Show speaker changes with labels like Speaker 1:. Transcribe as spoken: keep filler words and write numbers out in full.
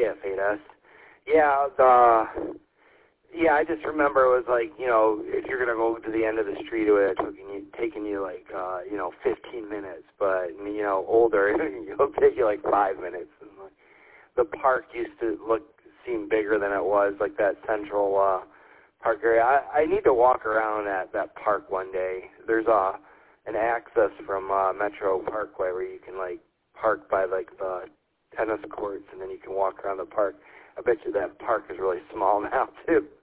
Speaker 1: F eight S. Yeah, the yeah, I just remember it was like, you know, if you're gonna go to the end of the street, it would have taken you taken you like uh, you know, fifteen minutes, but you know, older it'll take you like five minutes. And like, the park used to look seem bigger than it was, like that central uh, park area. I, I need to walk around at that park one day. There's a an access from uh, Metro Parkway where you can like park by like the tennis courts, and then you can walk around the park. I bet you that park is really small now too.